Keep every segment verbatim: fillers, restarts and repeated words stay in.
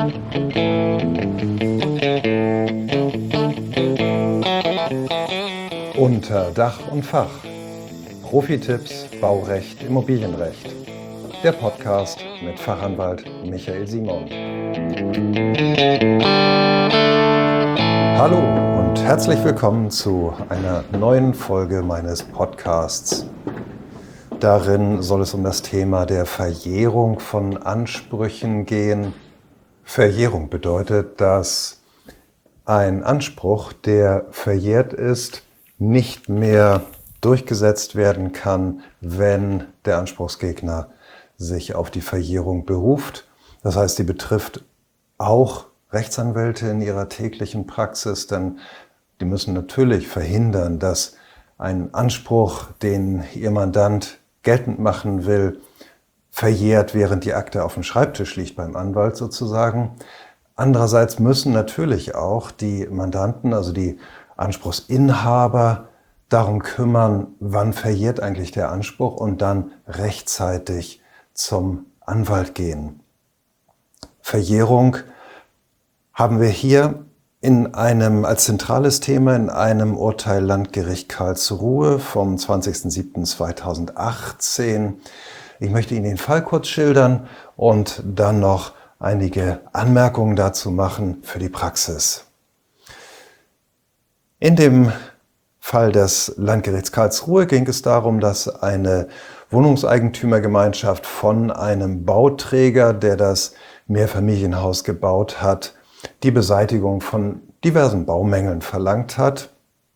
Unter Dach und Fach. Profitipps, Baurecht, Immobilienrecht. Der Podcast mit Fachanwalt Michael Simon. Hallo und herzlich willkommen zu einer neuen Folge meines Podcasts. Darin soll es um das Thema der Verjährung von Ansprüchen gehen. Verjährung bedeutet, dass ein Anspruch, der verjährt ist, nicht mehr durchgesetzt werden kann, wenn der Anspruchsgegner sich auf die Verjährung beruft. Das heißt, die betrifft auch Rechtsanwälte in ihrer täglichen Praxis, denn die müssen natürlich verhindern, dass ein Anspruch, den ihr Mandant geltend machen will, verjährt, während die Akte auf dem Schreibtisch liegt beim Anwalt sozusagen. Andererseits müssen natürlich auch die Mandanten, also die Anspruchsinhaber, darum kümmern, wann verjährt eigentlich der Anspruch und dann rechtzeitig zum Anwalt gehen. Verjährung haben wir hier in einem, als zentrales Thema in einem Urteil Landgericht Karlsruhe vom zwanzigsten siebten zweitausendachtzehn. Ich möchte Ihnen den Fall kurz schildern und dann noch einige Anmerkungen dazu machen für die Praxis. In dem Fall des Landgerichts Karlsruhe ging es darum, dass eine Wohnungseigentümergemeinschaft von einem Bauträger, der das Mehrfamilienhaus gebaut hat, die Beseitigung von diversen Baumängeln verlangt hat.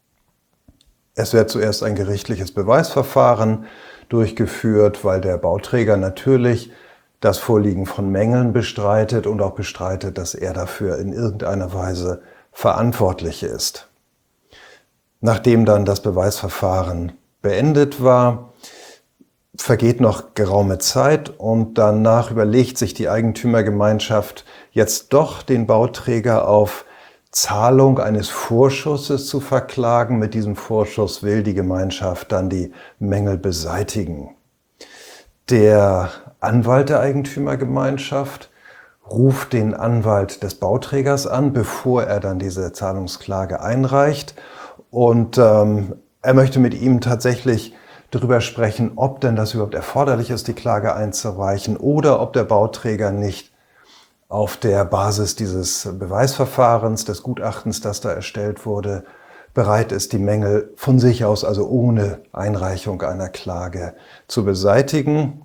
Es wird zuerst ein gerichtliches Beweisverfahren durchgeführt, weil der Bauträger natürlich das Vorliegen von Mängeln bestreitet und auch bestreitet, dass er dafür in irgendeiner Weise verantwortlich ist. Nachdem dann das Beweisverfahren beendet war, vergeht noch geraume Zeit und danach überlegt sich die Eigentümergemeinschaft jetzt doch den Bauträger auf Zahlung eines Vorschusses zu verklagen. Mit diesem Vorschuss will die Gemeinschaft dann die Mängel beseitigen. Der Anwalt der Eigentümergemeinschaft ruft den Anwalt des Bauträgers an, bevor er dann diese Zahlungsklage einreicht. Und ähm, er möchte mit ihm tatsächlich darüber sprechen, ob denn das überhaupt erforderlich ist, die Klage einzureichen, oder ob der Bauträger nicht auf der Basis dieses Beweisverfahrens, des Gutachtens, das da erstellt wurde, bereit ist, die Mängel von sich aus, also ohne Einreichung einer Klage, zu beseitigen.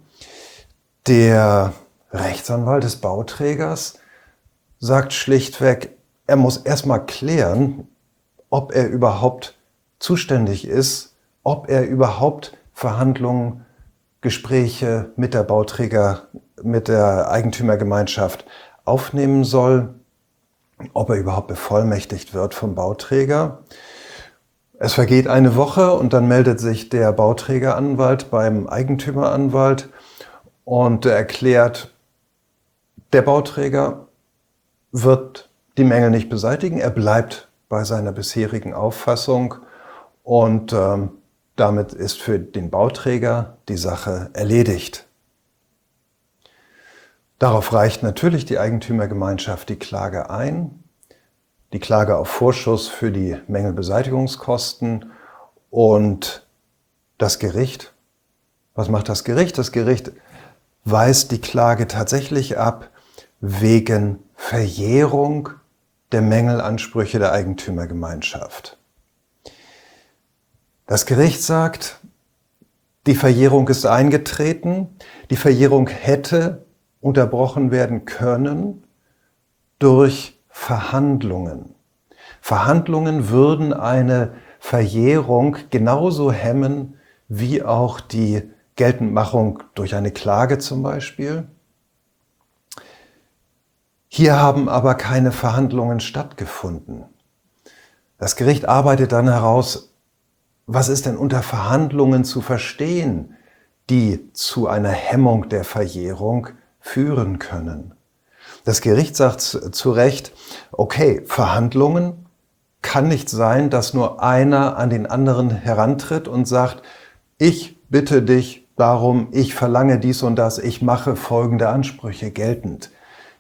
Der Rechtsanwalt des Bauträgers sagt schlichtweg, er muss erstmal klären, ob er überhaupt zuständig ist, ob er überhaupt Verhandlungen, Gespräche mit der Bauträger, mit der Eigentümergemeinschaft aufnehmen soll, ob er überhaupt bevollmächtigt wird vom Bauträger. Es vergeht eine Woche und dann meldet sich der Bauträgeranwalt beim Eigentümeranwalt und erklärt, der Bauträger wird die Mängel nicht beseitigen, er bleibt bei seiner bisherigen Auffassung und ähm, damit ist für den Bauträger die Sache erledigt. Darauf reicht natürlich die Eigentümergemeinschaft die Klage ein, die Klage auf Vorschuss für die Mängelbeseitigungskosten und das Gericht. Was macht das Gericht? Das Gericht weist die Klage tatsächlich ab wegen Verjährung der Mängelansprüche der Eigentümergemeinschaft. Das Gericht sagt, die Verjährung ist eingetreten, die Verjährung hätte unterbrochen werden können durch Verhandlungen. Verhandlungen würden eine Verjährung genauso hemmen wie auch die Geltendmachung durch eine Klage zum Beispiel. Hier haben aber keine Verhandlungen stattgefunden. Das Gericht arbeitet dann heraus, was ist denn unter Verhandlungen zu verstehen, die zu einer Hemmung der Verjährung führen können. Das Gericht sagt zu Recht, okay, Verhandlungen kann nicht sein, dass nur einer an den anderen herantritt und sagt, ich bitte dich darum, ich verlange dies und das, ich mache folgende Ansprüche geltend.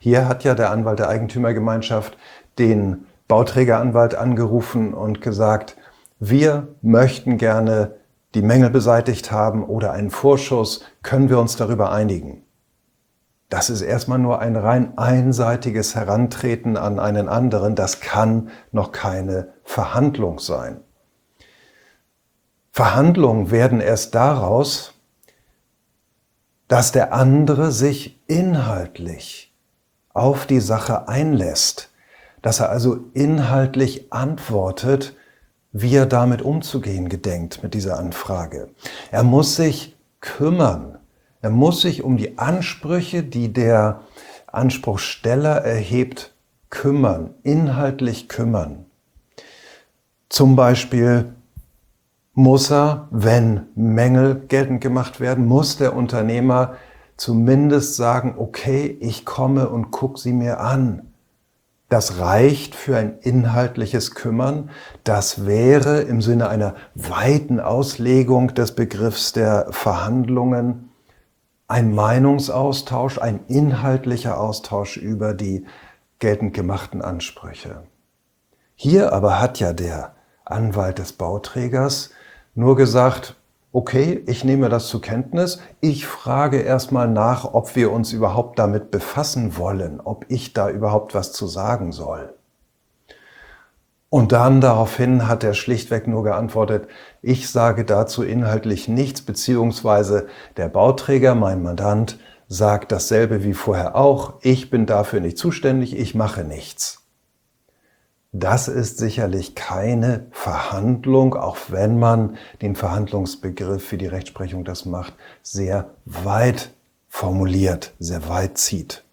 Hier hat ja der Anwalt der Eigentümergemeinschaft den Bauträgeranwalt angerufen und gesagt, wir möchten gerne die Mängel beseitigt haben oder einen Vorschuss, können wir uns darüber einigen? Das ist erstmal nur ein rein einseitiges Herantreten an einen anderen, das kann noch keine Verhandlung sein. Verhandlungen werden erst daraus, dass der andere sich inhaltlich auf die Sache einlässt, dass er also inhaltlich antwortet, wie er damit umzugehen gedenkt mit dieser Anfrage. Er muss sich kümmern, er muss sich um die Ansprüche, die der Anspruchsteller erhebt, kümmern, inhaltlich kümmern. Zum Beispiel muss er, wenn Mängel geltend gemacht werden, muss der Unternehmer zumindest sagen, okay, ich komme und gucke sie mir an. Das reicht für ein inhaltliches Kümmern. Das wäre im Sinne einer weiten Auslegung des Begriffs der Verhandlungen ein Meinungsaustausch, ein inhaltlicher Austausch über die geltend gemachten Ansprüche. Hier aber hat ja der Anwalt des Bauträgers nur gesagt, okay, ich nehme das zur Kenntnis, ich frage erstmal nach, ob wir uns überhaupt damit befassen wollen, ob ich da überhaupt was zu sagen soll. Und dann daraufhin hat er schlichtweg nur geantwortet, ich sage dazu inhaltlich nichts, beziehungsweise der Bauträger, mein Mandant, sagt dasselbe wie vorher auch, ich bin dafür nicht zuständig, ich mache nichts. Das ist sicherlich keine Verhandlung, auch wenn man den Verhandlungsbegriff, wie die Rechtsprechung das macht, sehr weit formuliert, sehr weit zieht.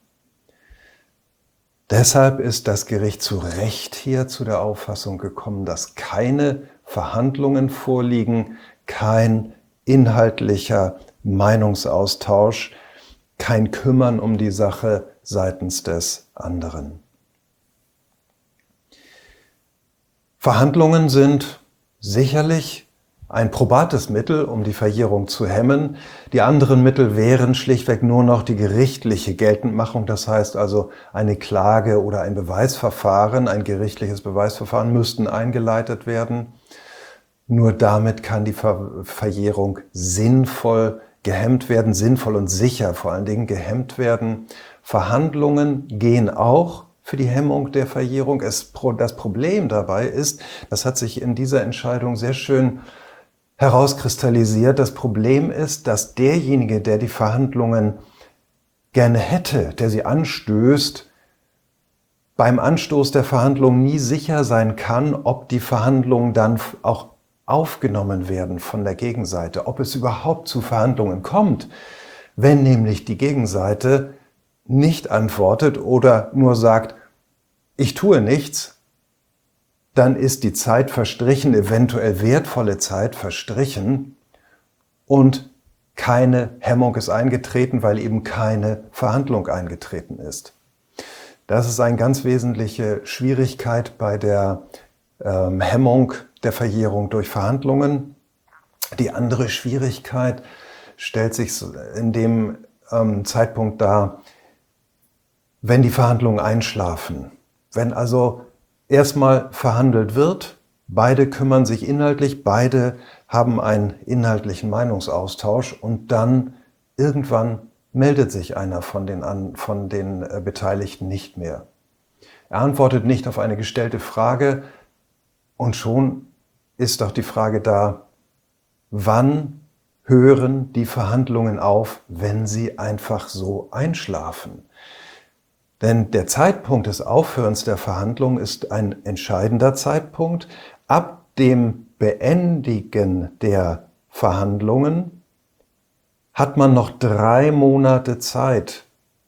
Deshalb ist das Gericht zu Recht hier zu der Auffassung gekommen, dass keine Verhandlungen vorliegen, kein inhaltlicher Meinungsaustausch, kein Kümmern um die Sache seitens des anderen. Verhandlungen sind sicherlich ein probates Mittel, um die Verjährung zu hemmen. Die anderen Mittel wären schlichtweg nur noch die gerichtliche Geltendmachung, das heißt also eine Klage oder ein Beweisverfahren, ein gerichtliches Beweisverfahren müssten eingeleitet werden. Nur damit kann die Ver- Verjährung sinnvoll gehemmt werden, sinnvoll und sicher vor allen Dingen gehemmt werden. Verhandlungen gehen auch für die Hemmung der Verjährung. Es, das Problem dabei ist, das hat sich in dieser Entscheidung sehr schön herauskristallisiert, das Problem ist, dass derjenige, der die Verhandlungen gerne hätte, der sie anstößt, beim Anstoß der Verhandlungen nie sicher sein kann, ob die Verhandlungen dann auch aufgenommen werden von der Gegenseite, ob es überhaupt zu Verhandlungen kommt, wenn nämlich die Gegenseite nicht antwortet oder nur sagt, ich tue nichts, dann ist die Zeit verstrichen, eventuell wertvolle Zeit verstrichen und keine Hemmung ist eingetreten, weil eben keine Verhandlung eingetreten ist. Das ist eine ganz wesentliche Schwierigkeit bei der ähm, Hemmung der Verjährung durch Verhandlungen. Die andere Schwierigkeit stellt sich in dem ähm, Zeitpunkt dar, wenn die Verhandlungen einschlafen. Wenn also erstmal verhandelt wird, beide kümmern sich inhaltlich, beide haben einen inhaltlichen Meinungsaustausch und dann irgendwann meldet sich einer von den, an, von den äh, Beteiligten nicht mehr. Er antwortet nicht auf eine gestellte Frage und schon ist doch die Frage da, wann hören die Verhandlungen auf, wenn sie einfach so einschlafen? Denn der Zeitpunkt des Aufhörens der Verhandlung ist ein entscheidender Zeitpunkt. Ab dem Beendigen der Verhandlungen hat man noch drei Monate Zeit,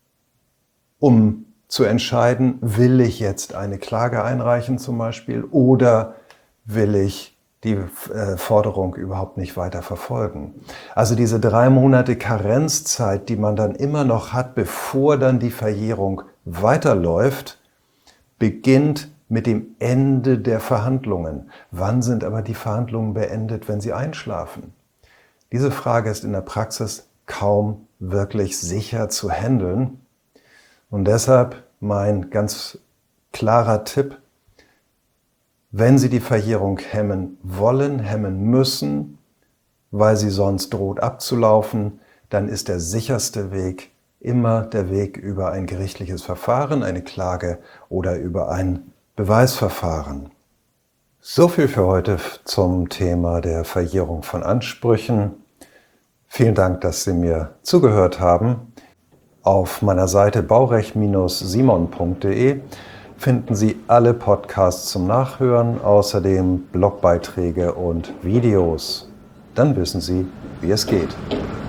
um zu entscheiden, will ich jetzt eine Klage einreichen zum Beispiel oder will ich die äh, Forderung überhaupt nicht weiter verfolgen. Also diese drei Monate Karenzzeit, die man dann immer noch hat, bevor dann die Verjährung weiterläuft, beginnt mit dem Ende der Verhandlungen. Wann sind aber die Verhandlungen beendet, wenn sie einschlafen? Diese Frage ist in der Praxis kaum wirklich sicher zu handeln. Und deshalb mein ganz klarer Tipp: Wenn Sie die Verjährung hemmen wollen, hemmen müssen, weil sie sonst droht abzulaufen, dann ist der sicherste Weg immer der Weg über ein gerichtliches Verfahren, eine Klage oder über ein Beweisverfahren. So viel für heute zum Thema der Verjährung von Ansprüchen. Vielen Dank, dass Sie mir zugehört haben. Auf meiner Seite baurecht Bindestrich simon punkt de finden Sie alle Podcasts zum Nachhören, außerdem Blogbeiträge und Videos. Dann wissen Sie, wie es geht.